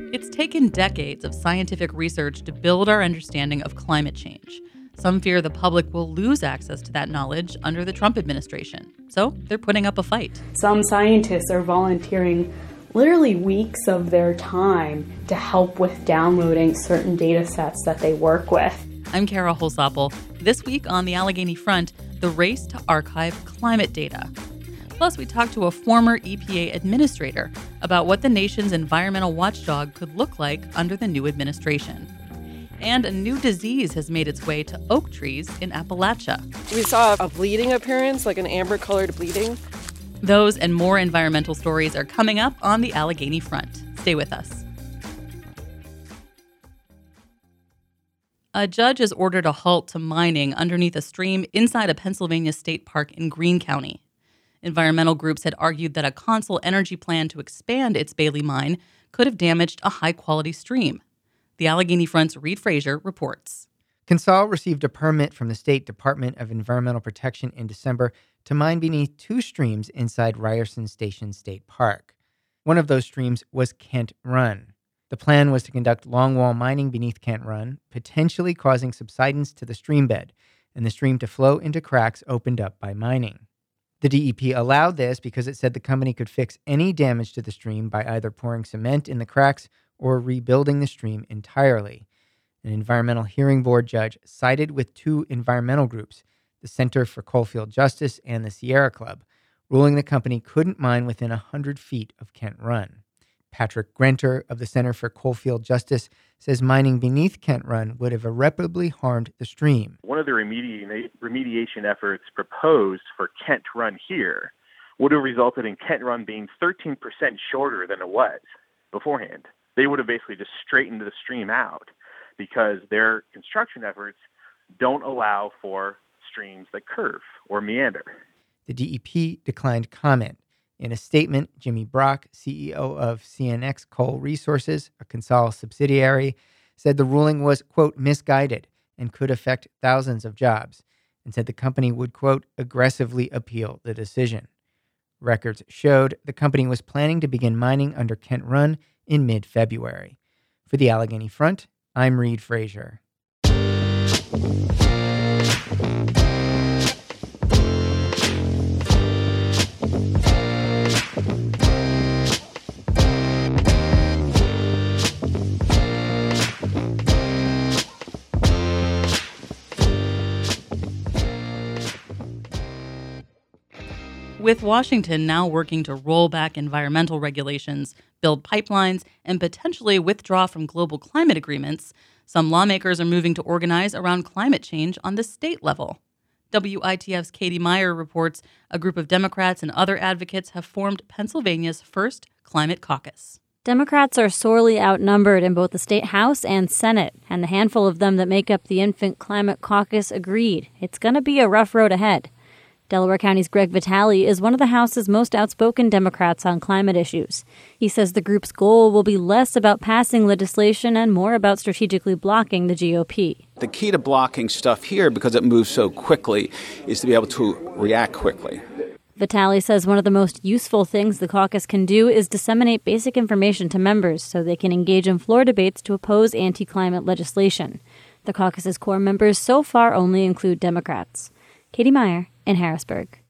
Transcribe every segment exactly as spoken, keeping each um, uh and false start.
It's taken decades of scientific research to build our understanding of climate change. Some fear the public will lose access to that knowledge under the Trump administration. So they're putting up a fight. Some scientists are volunteering literally weeks of their time to help with downloading certain data sets that they work with. I'm Kara Holsapple. This week on the Allegheny Front, the race to archive climate data. Plus, we talked to a former E P A administrator about what the nation's environmental watchdog could look like under the new administration. And a new disease has made its way to oak trees in Appalachia. We saw a bleeding appearance, like an amber-colored bleeding. Those and more environmental stories are coming up on the Allegheny Front. Stay with us. A judge has ordered a halt to mining underneath a stream inside a Pennsylvania state park in Greene County. Environmental groups had argued that a Consol Energy plan to expand its Bailey mine could have damaged a high-quality stream. The Allegheny Front's Reed Frazier reports. Consol received a permit from the State Department of Environmental Protection in December to mine beneath two streams inside Ryerson Station State Park. One of those streams was Kent Run. The plan was to conduct longwall mining beneath Kent Run, potentially causing subsidence to the stream bed, and the stream to flow into cracks opened up by mining. The D E P allowed this because it said the company could fix any damage to the stream by either pouring cement in the cracks or rebuilding the stream entirely. An Environmental Hearing Board judge sided with two environmental groups, the Center for Coalfield Justice and the Sierra Club, ruling the company couldn't mine within one hundred feet of Kent Run. Patrick Grenter of the Center for Coalfield Justice says mining beneath Kent Run would have irreparably harmed the stream. One of the remedi- remediation efforts proposed for Kent Run here would have resulted in Kent Run being thirteen percent shorter than it was beforehand. They would have basically just straightened the stream out because their construction efforts don't allow for streams that curve or meander. The D E P declined comment. In a statement, Jimmy Brock, C E O of C N X Coal Resources, a Consol subsidiary, said the ruling was, quote, misguided and could affect thousands of jobs, and said the company would, quote, aggressively appeal the decision. Records showed the company was planning to begin mining under Kent Run in mid-February. For the Allegheny Front, I'm Reed Frazier. With Washington now working to roll back environmental regulations, build pipelines, and potentially withdraw from global climate agreements, some lawmakers are moving to organize around climate change on the state level. W I T F's Katie Meyer reports a group of Democrats and other advocates have formed Pennsylvania's first climate caucus. Democrats are sorely outnumbered in both the state House and Senate, and the handful of them that make up the Infant Climate Caucus agreed it's going to be a rough road ahead. Delaware County's Greg Vitale is one of the House's most outspoken Democrats on climate issues. He says the group's goal will be less about passing legislation and more about strategically blocking the G O P. The key to blocking stuff here, because it moves so quickly, is to be able to react quickly. Vitale says one of the most useful things the caucus can do is disseminate basic information to members so they can engage in floor debates to oppose anti-climate legislation. The caucus's core members so far only include Democrats. Katie Meyer in Harrisburg.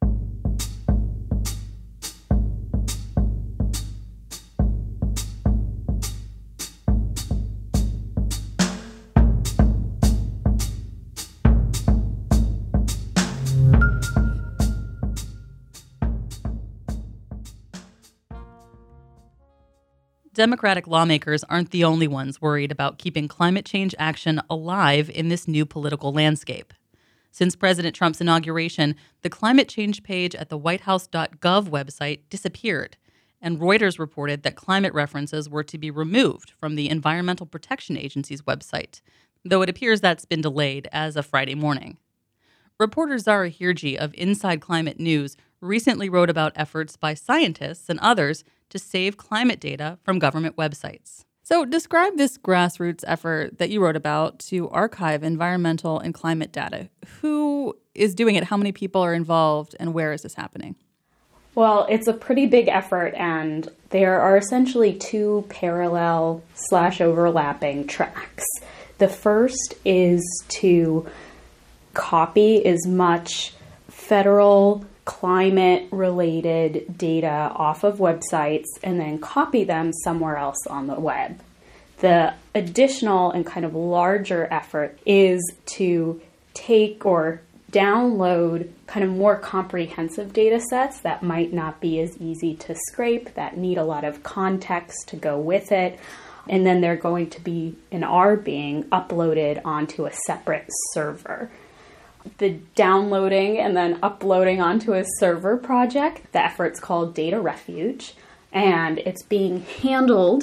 Democratic lawmakers aren't the only ones worried about keeping climate change action alive in this new political landscape. Since President Trump's inauguration, the climate change page at the white house dot gov website disappeared, and Reuters reported that climate references were to be removed from the Environmental Protection Agency's website, though it appears that's been delayed as of Friday morning. Reporter Zara Hirji of Inside Climate News recently wrote about efforts by scientists and others to save climate data from government websites. So describe this grassroots effort that you wrote about to archive environmental and climate data. Who is doing it? How many people are involved? And where is this happening? Well, it's a pretty big effort, and there are essentially two parallel slash overlapping tracks. The first is to copy as much federal climate-related data off of websites and then copy them somewhere else on the web. The additional and kind of larger effort is to take or download kind of more comprehensive data sets that might not be as easy to scrape, that need a lot of context to go with it. And then they're going to be, and are being, uploaded onto a separate server. The downloading and then uploading onto a server project, the effort's called Data Refuge, and it's being handled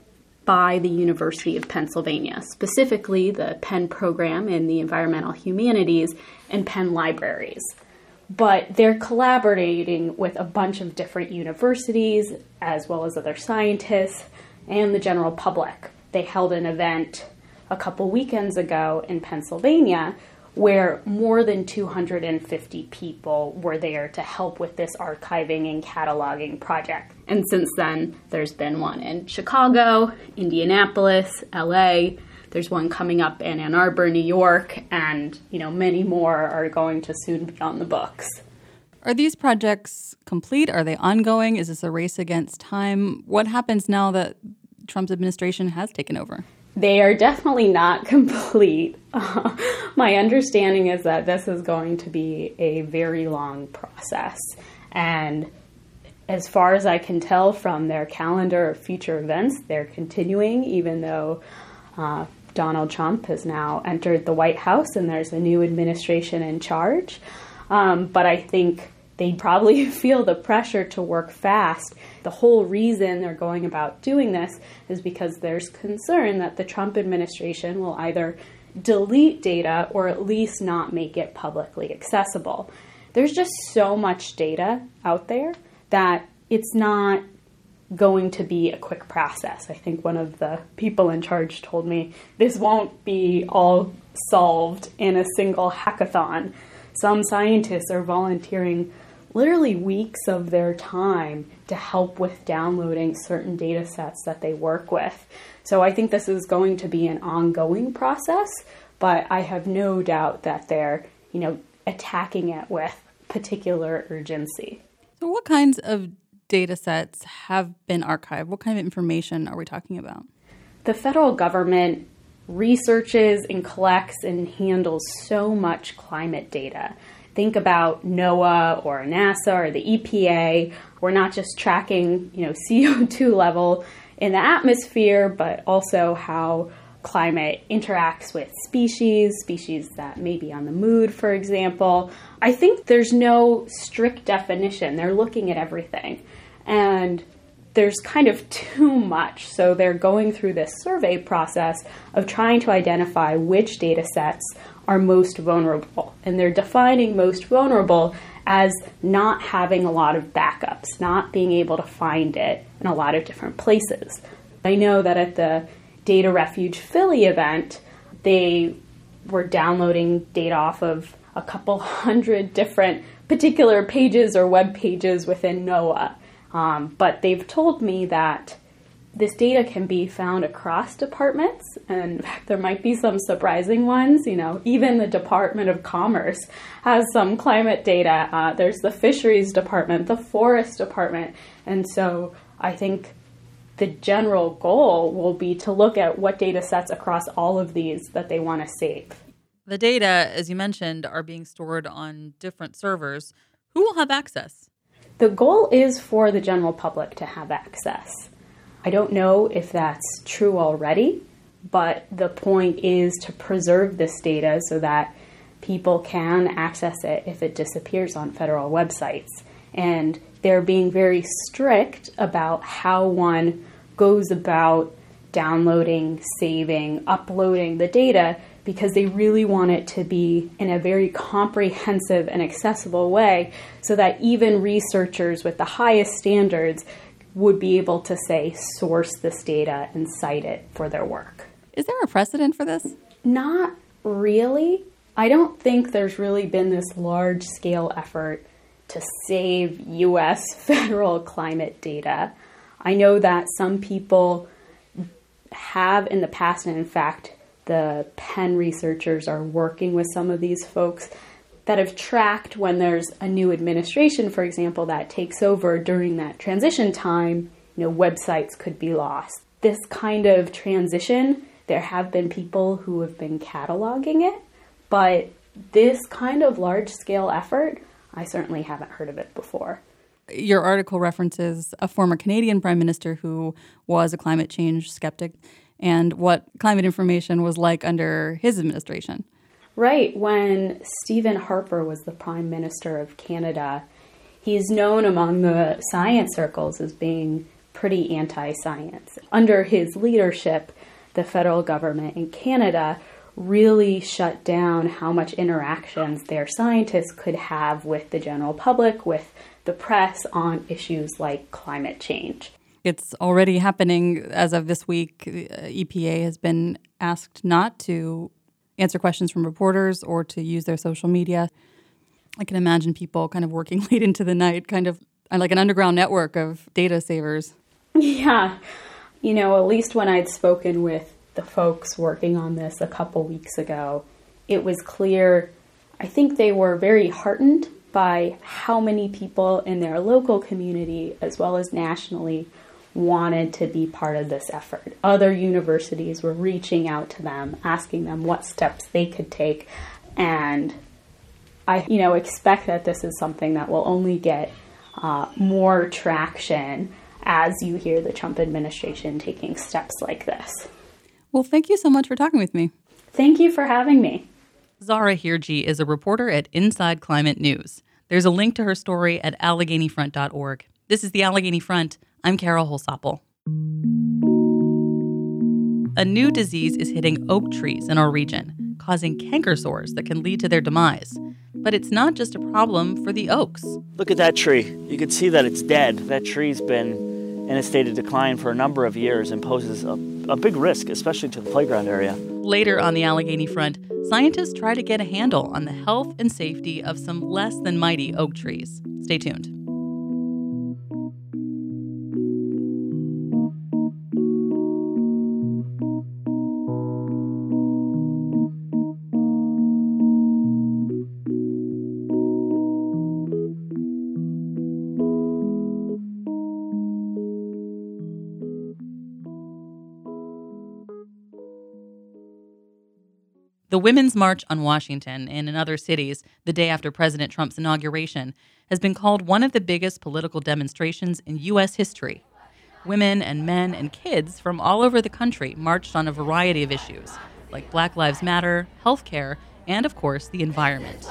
by the University of Pennsylvania, specifically the Penn program in the environmental humanities and Penn libraries. But they're collaborating with a bunch of different universities, as well as other scientists and the general public. They held an event a couple weekends ago in Pennsylvania where more than two hundred fifty people were there to help with this archiving and cataloging project. And since then, there's been one in Chicago, Indianapolis, L A. There's one coming up in Ann Arbor, New York, and you know many more are going to soon be on the books. Are these projects complete? Are they ongoing? Is this a race against time? What happens now that Trump's administration has taken over? They are definitely not complete. Uh, my understanding is that this is going to be a very long process. And as far as I can tell from their calendar of future events, they're continuing, even though uh, Donald Trump has now entered the White House and there's a new administration in charge. Um, but I think they probably feel the pressure to work fast. The whole reason they're going about doing this is because there's concern that the Trump administration will either delete data or at least not make it publicly accessible. There's just so much data out there that it's not going to be a quick process. I think one of the people in charge told me this won't be all solved in a single hackathon. Some scientists are volunteering literally weeks of their time to help with downloading certain data sets that they work with. So I think this is going to be an ongoing process, but I have no doubt that they're, you know, attacking it with particular urgency. So what kinds of data sets have been archived? What kind of information are we talking about? The federal government researches and collects and handles so much climate data. Think about NOAA or NASA or the E P A. We're not just tracking, you know, C O two level in the atmosphere, but also how climate interacts with species, species that may be on the moon, for example. I think there's no strict definition. They're looking at everything. And there's kind of too much. So they're going through this survey process of trying to identify which data sets are most vulnerable. And they're defining most vulnerable as not having a lot of backups, not being able to find it in a lot of different places. I know that at the Data Refuge Philly event, they were downloading data off of a couple hundred different particular pages or web pages within NOAA. Um, but they've told me that this data can be found across departments, and in fact, there might be some surprising ones. You know, even the Department of Commerce has some climate data. Uh, there's the Fisheries Department, the Forest Department, and so I think the general goal will be to look at what data sets across all of these that they want to save. The data, as you mentioned, are being stored on different servers. Who will have access? The goal is for the general public to have access. I don't know if that's true already, but the point is to preserve this data so that people can access it if it disappears on federal websites. And they're being very strict about how one goes about downloading, saving, uploading the data, because they really want it to be in a very comprehensive and accessible way so that even researchers with the highest standards would be able to, say, source this data and cite it for their work. Is there a precedent for this? Not really. I don't think there's really been this large-scale effort to save U S federal climate data. I know that some people have in the past, and in fact, the Penn researchers are working with some of these folks that have tracked when there's a new administration, for example, that takes over during that transition time, you know, websites could be lost. This kind of transition, there have been people who have been cataloging it, but this kind of large-scale effort, I certainly haven't heard of it before. Your article references a former Canadian prime minister who was a climate change skeptic and what climate information was like under his administration. Right. When Stephen Harper was the Prime Minister of Canada, he's known among the science circles as being pretty anti-science. Under his leadership, the federal government in Canada really shut down how much interactions their scientists could have with the general public, with the press on issues like climate change. It's already happening as of this week. E P A has been asked not to answer questions from reporters or to use their social media. I can imagine people kind of working late into the night, kind of like an underground network of data savers. Yeah. You know, at least when I'd spoken with the folks working on this a couple weeks ago, it was clear, I think they were very heartened by how many people in their local community, as well as nationally, wanted to be part of this effort. Other universities were reaching out to them, asking them what steps they could take. And I, you know, expect that this is something that will only get uh, more traction as you hear the Trump administration taking steps like this. Well, thank you so much for talking with me. Thank you for having me. Zara Hirji is a reporter at Inside Climate News. There's a link to her story at Allegheny Front dot org. This is the Allegheny Front. I'm Carol Holsapple. A new disease is hitting oak trees in our region, causing canker sores that can lead to their demise. But it's not just a problem for the oaks. Look at that tree. You can see that it's dead. That tree's been in a state of decline for a number of years and poses a, a big risk, especially to the playground area. Later on the Allegheny Front, scientists try to get a handle on the health and safety of some less than mighty oak trees. Stay tuned. The Women's March on Washington and in other cities the day after President Trump's inauguration has been called one of the biggest political demonstrations in U S history. Women and men and kids from all over the country marched on a variety of issues, like Black Lives Matter, healthcare, and, of course, the environment.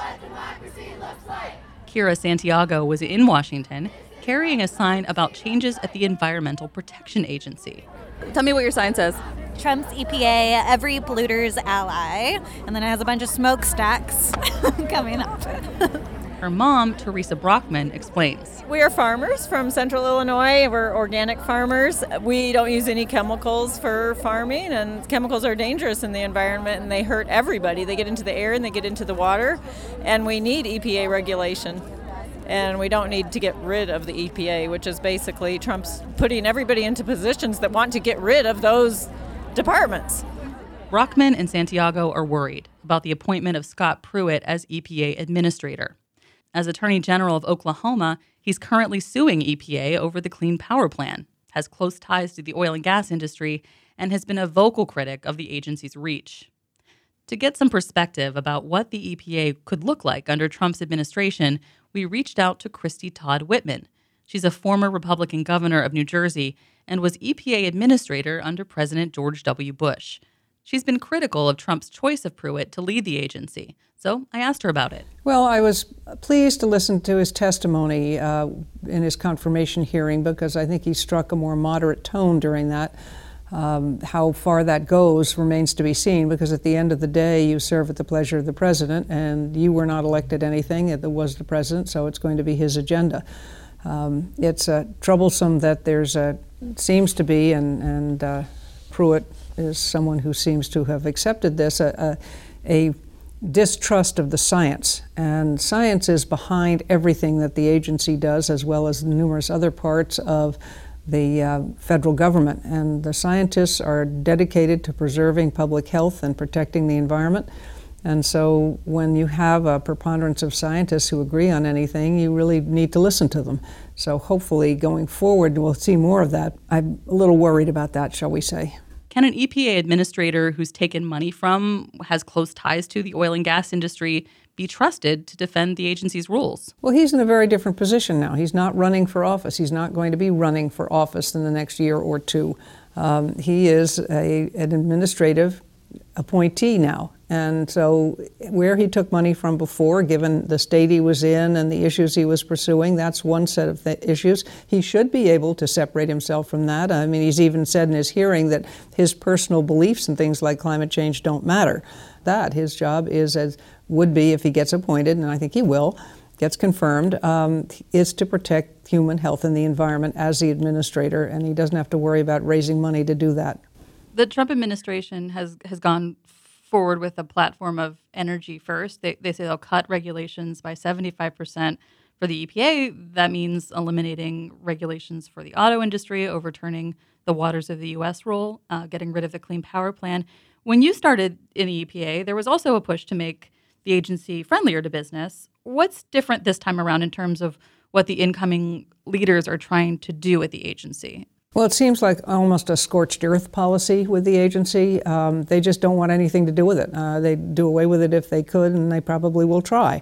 Kira Santiago was in Washington carrying a sign about changes at the Environmental Protection Agency. Tell me what your sign says. Trump's E P A, every polluter's ally. And then it has a bunch of smokestacks coming up. Her mom, Teresa Brockman, explains. We are farmers from Central Illinois. We're organic farmers. We don't use any chemicals for farming, and chemicals are dangerous in the environment, and they hurt everybody. They get into the air and they get into the water, and we need E P A regulation. And we don't need to get rid of the E P A, which is basically Trump's putting everybody into positions that want to get rid of those departments. Brockman and Santiago are worried about the appointment of Scott Pruitt as E P A administrator. As Attorney General of Oklahoma, he's currently suing E P A over the Clean Power Plan, has close ties to the oil and gas industry, and has been a vocal critic of the agency's reach. To get some perspective about what the E P A could look like under Trump's administration, we reached out to Christy Todd Whitman. She's a former Republican governor of New Jersey and was E P A administrator under President George W. Bush. She's been critical of Trump's choice of Pruitt to lead the agency, so I asked her about it. Well, I was pleased to listen to his testimony uh, in his confirmation hearing because I think he struck a more moderate tone during that. Um, how far that goes remains to be seen, because at the end of the day, you serve at the pleasure of the president, and you were not elected anything. It was the president, so it's going to be his agenda. Um, it's uh, troublesome that there's a, seems to be, and, and uh, Pruitt is someone who seems to have accepted this, a, a, a distrust of the science. And science is behind everything that the agency does, as well as numerous other parts of the uh, federal government. And the scientists are dedicated to preserving public health and protecting the environment. And so when you have a preponderance of scientists who agree on anything, you really need to listen to them. So hopefully going forward, we'll see more of that. I'm a little worried about that, shall we say. Can an E P A administrator who's taken money from, has close ties to the oil and gas industry, be trusted to defend the agency's rules? Well, he's in a very different position now. He's not running for office. He's not going to be running for office in the next year or two. Um, he is a, an administrative appointee now. And so where he took money from before, given the state he was in and the issues he was pursuing, that's one set of th- issues. He should be able to separate himself from that. I mean, he's even said in his hearing that his personal beliefs and things like climate change don't matter. That his job is, as would be if he gets appointed, and I think he will, gets confirmed, um, is to protect human health and the environment as the administrator, and he doesn't have to worry about raising money to do that. The Trump administration has, has gone forward with a platform of energy first. They, they say they'll cut regulations by seventy-five percent for the E P A. That means eliminating regulations for the auto industry, overturning the Waters of the U S rule, uh, getting rid of the Clean Power Plan. When you started in the E P A, there was also a push to make the agency friendlier to business. What's different this time around in terms of what the incoming leaders are trying to do at the agency? Well, it seems like almost a scorched earth policy with the agency. Um, they just don't want anything to do with it. Uh, they'd do away with it if they could, and they probably will try.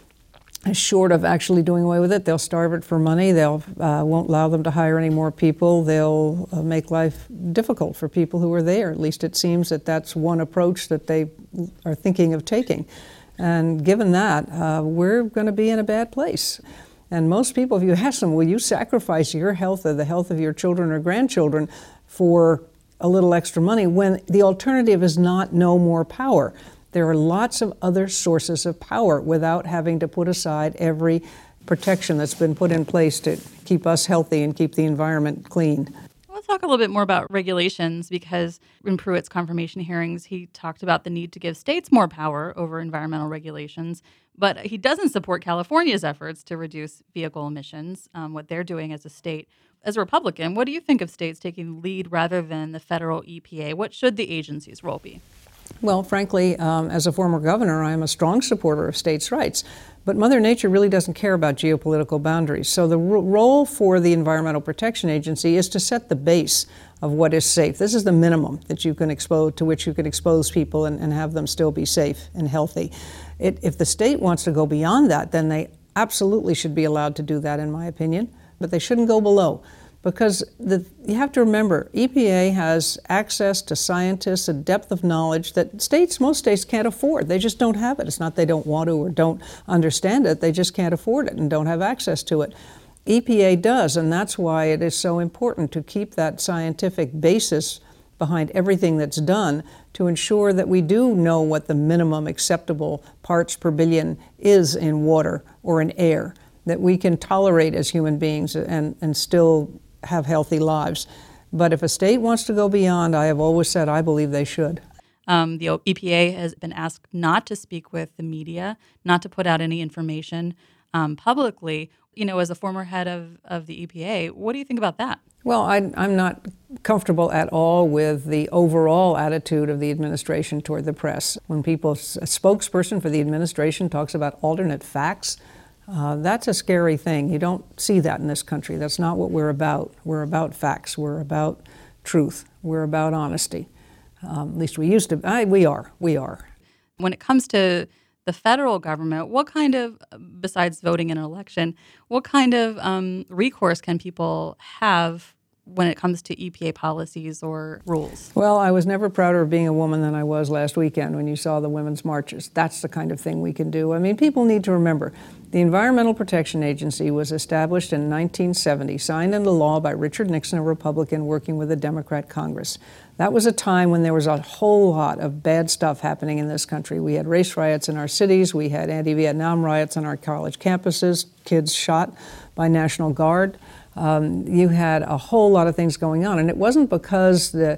Short of actually doing away with it, they'll starve it for money. They'll uh, won't allow them to hire any more people. They'll uh, make life difficult for people who are there. At least it seems that that's one approach that they are thinking of taking. And given that, uh, we're going to be in a bad place. And most people, if you ask them, will you sacrifice your health or the health of your children or grandchildren for a little extra money, when the alternative is not no more power? There are lots of other sources of power without having to put aside every protection that's been put in place to keep us healthy and keep the environment clean. Let's talk a little bit more about regulations, because in Pruitt's confirmation hearings, he talked about the need to give states more power over environmental regulations, but he doesn't support California's efforts to reduce vehicle emissions, um, what they're doing as a state. As a Republican, what do you think of states taking the lead rather than the federal E P A? What should the agency's role be? Well, frankly, um, as a former governor, I'm a strong supporter of states' rights. But Mother Nature really doesn't care about geopolitical boundaries. So the ro- role for the Environmental Protection Agency is to set the base of what is safe. This is the minimum that you can expose, to which you can expose people and, and have them still be safe and healthy. It, if the state wants to go beyond that, then they absolutely should be allowed to do that, in my opinion. But they shouldn't go below. Because the, you have to remember, E P A has access to scientists, a depth of knowledge that states, most states can't afford. They just don't have it. It's not they don't want to or don't understand it. They just can't afford it and don't have access to it. E P A does, and that's why it is so important to keep that scientific basis behind everything that's done to ensure that we do know what the minimum acceptable parts per billion is in water or in air, that we can tolerate as human beings and, and still have healthy lives. But if a state wants to go beyond, I have always said I believe they should. Um, the E P A has been asked not to speak with the media, not to put out any information um, publicly. You know, as a former head of, of the E P A, what do you think about that? Well, I, I'm not comfortable at all with the overall attitude of the administration toward the press. When people, a spokesperson for the administration talks about alternate facts, Uh, that's a scary thing. You don't see that in this country. That's not what we're about. We're about facts. We're about truth. We're about honesty. Um, at least we used to. I, we are. We are. When it comes to the federal government, what kind of, besides voting in an election, what kind of um, recourse can people have when it comes to E P A policies or rules? Well, I was never prouder of being a woman than I was last weekend when you saw the women's marches. That's the kind of thing we can do. I mean, people need to remember, the Environmental Protection Agency was established in nineteen seventy, signed into law by Richard Nixon, a Republican, working with a Democrat Congress. That was a time when there was a whole lot of bad stuff happening in this country. We had race riots in our cities. We had anti-Vietnam riots on our college campuses, kids shot by National Guard. Um, you had a whole lot of things going on. And it wasn't because the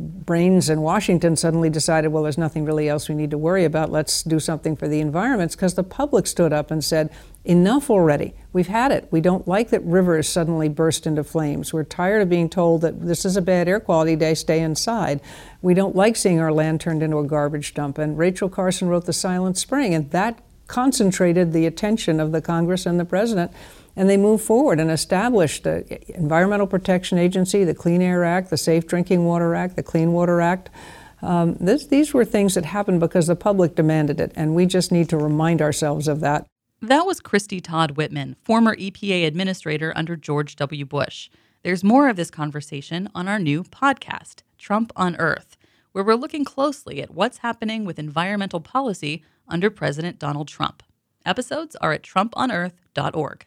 brains in Washington suddenly decided, well, there's nothing really else we need to worry about. Let's do something for the environment. Because the public stood up and said, enough already. We've had it. We don't like that rivers suddenly burst into flames. We're tired of being told that this is a bad air quality day, stay inside. We don't like seeing our land turned into a garbage dump. And Rachel Carson wrote The Silent Spring, and that concentrated the attention of the Congress and the president. And they moved forward and established the Environmental Protection Agency, the Clean Air Act, the Safe Drinking Water Act, the Clean Water Act. Um, this, these were things that happened because the public demanded it, and we just need to remind ourselves of that. That was Christy Todd Whitman, former E P A administrator under George W. Bush. There's more of this conversation on our new podcast, Trump on Earth, where we're looking closely at what's happening with environmental policy under President Donald Trump. Episodes are at trump on earth dot org.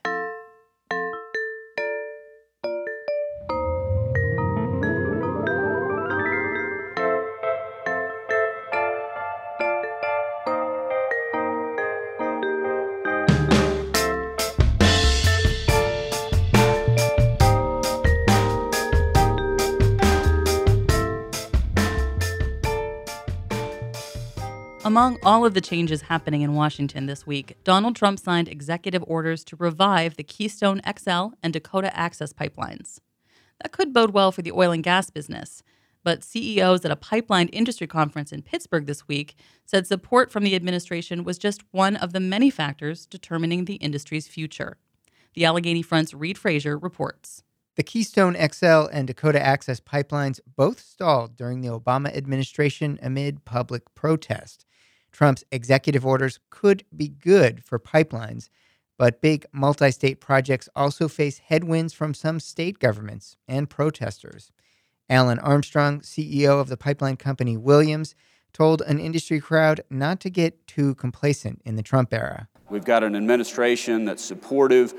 Among all of the changes happening in Washington this week, Donald Trump signed executive orders to revive the Keystone X L and Dakota Access pipelines. That could bode well for the oil and gas business, but C E Os at a pipeline industry conference in Pittsburgh this week said support from the administration was just one of the many factors determining the industry's future. The Allegheny Front's Reed Frazier reports. The Keystone X L and Dakota Access pipelines both stalled during the Obama administration amid public protest. Trump's executive orders could be good for pipelines, but big multi-state projects also face headwinds from some state governments and protesters. Alan Armstrong, C E O of the pipeline company Williams, told an industry crowd not to get too complacent in the Trump era. We've got an administration that's supportive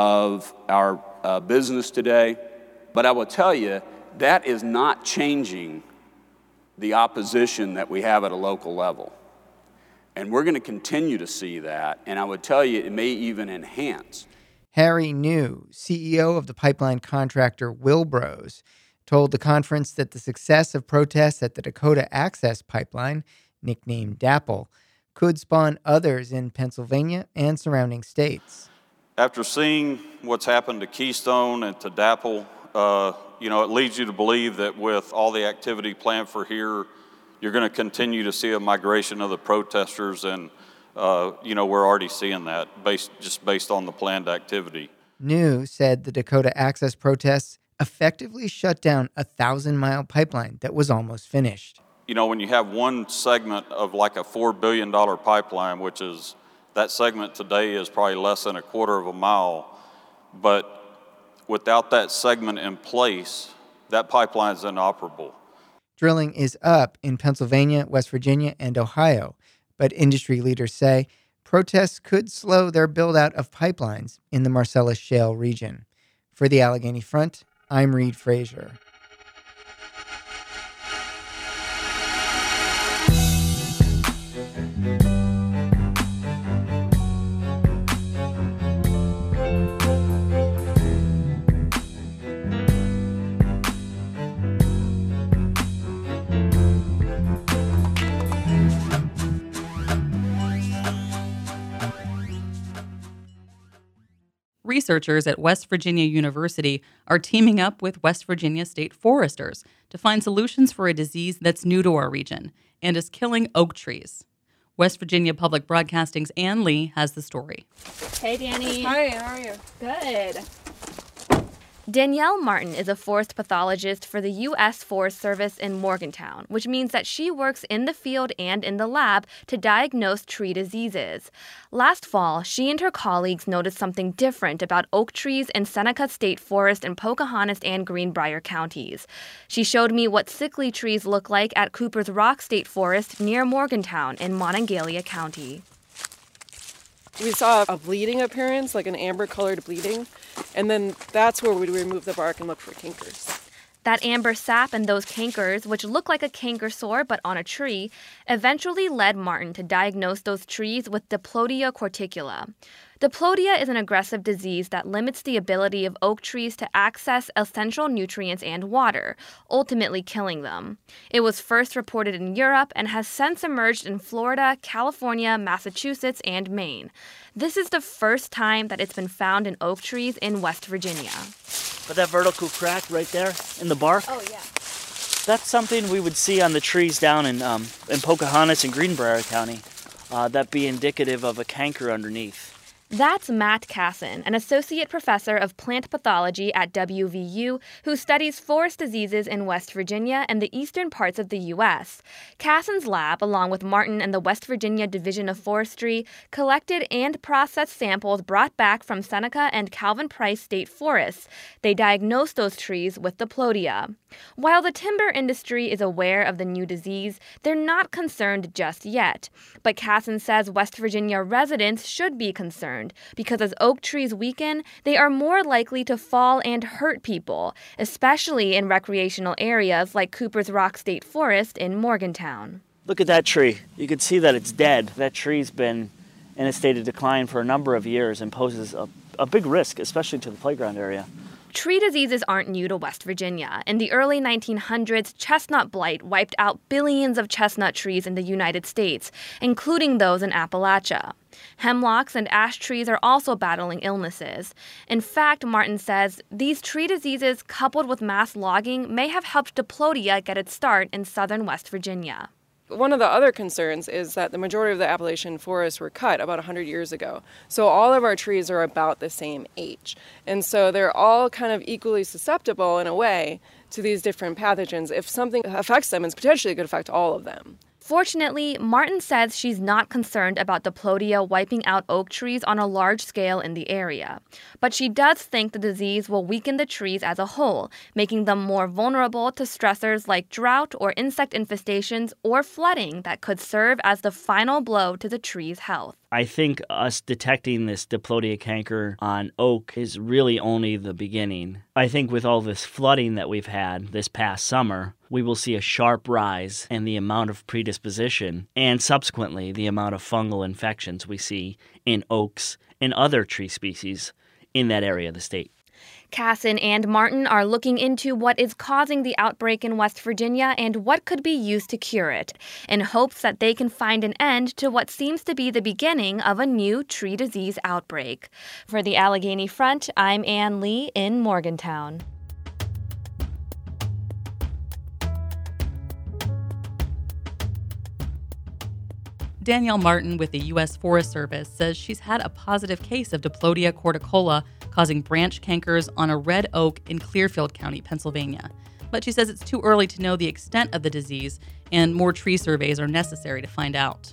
of our uh, business today, but I will tell you, that is not changing the opposition that we have at a local level. And we're going to continue to see that, and I would tell you it may even enhance. Harry New, C E O of the pipeline contractor Wilbros, told the conference that the success of protests at the Dakota Access Pipeline, nicknamed DAPL, could spawn others in Pennsylvania and surrounding states. After seeing what's happened to Keystone and to DAPL, uh, you know, it leads you to believe that with all the activity planned for here, you're going to continue to see a migration of the protesters, and uh, you know we're already seeing that based just based on the planned activity. New said the Dakota Access protests effectively shut down a thousand-mile pipeline that was almost finished. You know, when you have one segment of like a four billion dollars pipeline, which is that segment today is probably less than a quarter of a mile, but without that segment in place, that pipeline is inoperable. Drilling is up in Pennsylvania, West Virginia, and Ohio, but industry leaders say protests could slow their build-out of pipelines in the Marcellus Shale region. For the Allegheny Front, I'm Reed Frazier. Researchers at West Virginia University are teaming up with West Virginia state foresters to find solutions for a disease that's new to our region and is killing oak trees. West Virginia Public Broadcasting's Ann Lee has the story. Hey, Danny. Hi, how are you? Good. Danielle Martin is a forest pathologist for the U S Forest Service in Morgantown, which means that she works in the field and in the lab to diagnose tree diseases. Last fall, she and her colleagues noticed something different about oak trees in Seneca State Forest in Pocahontas and Greenbrier counties. She showed me what sickly trees look like at Cooper's Rock State Forest near Morgantown in Monongalia County. We saw a bleeding appearance, like an amber-colored bleeding, and then that's where we'd remove the bark and look for cankers. That amber sap and those cankers, which look like a canker sore but on a tree, eventually led Martin to diagnose those trees with Diplodia corticula. Diplodia is an aggressive disease that limits the ability of oak trees to access essential nutrients and water, ultimately killing them. It was first reported in Europe and has since emerged in Florida, California, Massachusetts, and Maine. This is the first time that it's been found in oak trees in West Virginia. But that vertical crack right there in the bark? Oh, yeah. That's something we would see on the trees down in um, in Pocahontas and Greenbrier County. Uh, that be indicative of a canker underneath. That's Matt Casson, an associate professor of plant pathology at W V U who studies forest diseases in West Virginia and the eastern parts of the U S. Casson's lab, along with Martin and the West Virginia Division of Forestry, collected and processed samples brought back from Seneca and Calvin Price State Forests. They diagnosed those trees with Diplodia. While the timber industry is aware of the new disease, they're not concerned just yet. But Casson says West Virginia residents should be concerned because as oak trees weaken, they are more likely to fall and hurt people, especially in recreational areas like Cooper's Rock State Forest in Morgantown. Look at that tree. You can see that it's dead. That tree's been in a state of decline for a number of years and poses a, a big risk, especially to the playground area. Tree diseases aren't new to West Virginia. In the early nineteen hundreds, chestnut blight wiped out billions of chestnut trees in the United States, including those in Appalachia. Hemlocks and ash trees are also battling illnesses. In fact, Martin says these tree diseases, coupled with mass logging, may have helped Diplodia get its start in southern West Virginia. One of the other concerns is that the majority of the Appalachian forests were cut about one hundred years ago. So all of our trees are about the same age. And so they're all kind of equally susceptible in a way to these different pathogens. If something affects them, it's potentially could affect all of them. Fortunately, Martin says she's not concerned about Diplodia wiping out oak trees on a large scale in the area. But she does think the disease will weaken the trees as a whole, making them more vulnerable to stressors like drought or insect infestations or flooding that could serve as the final blow to the tree's health. I think us detecting this Diplodia canker on oak is really only the beginning. I think with all this flooding that we've had this past summer, we will see a sharp rise in the amount of predisposition and subsequently the amount of fungal infections we see in oaks and other tree species in that area of the state. Casson and Martin are looking into what is causing the outbreak in West Virginia and what could be used to cure it, in hopes that they can find an end to what seems to be the beginning of a new tree disease outbreak. For the Allegheny Front, I'm Ann Lee in Morgantown. Danielle Martin with the U S Forest Service says she's had a positive case of Diplodia corticola causing branch cankers on a red oak in Clearfield County, Pennsylvania. But she says it's too early to know the extent of the disease and more tree surveys are necessary to find out.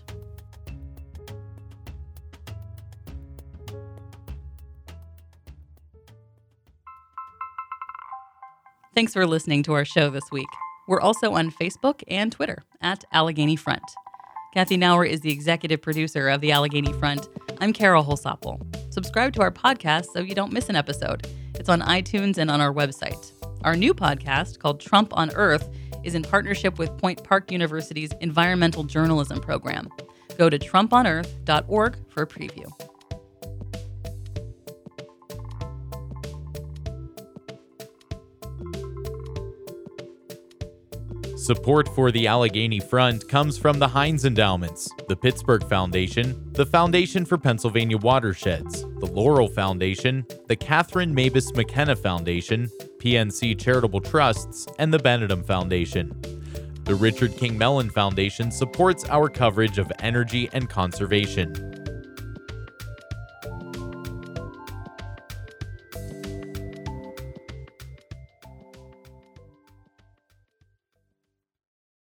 Thanks for listening to our show this week. We're also on Facebook and Twitter at Allegheny Front. Kathy Nauer is the executive producer of the Allegheny Front. I'm Carol Holsopple. Subscribe to our podcast so you don't miss an episode. It's on iTunes and on our website. Our new podcast, called Trump on Earth, is in partnership with Point Park University's Environmental Journalism program. Go to trump on earth dot org for a preview. Support for the Allegheny Front comes from the Heinz Endowments, the Pittsburgh Foundation, the Foundation for Pennsylvania Watersheds, the Laurel Foundation, the Catherine Mavis McKenna Foundation, P N C Charitable Trusts, and the Benedum Foundation. The Richard King Mellon Foundation supports our coverage of energy and conservation.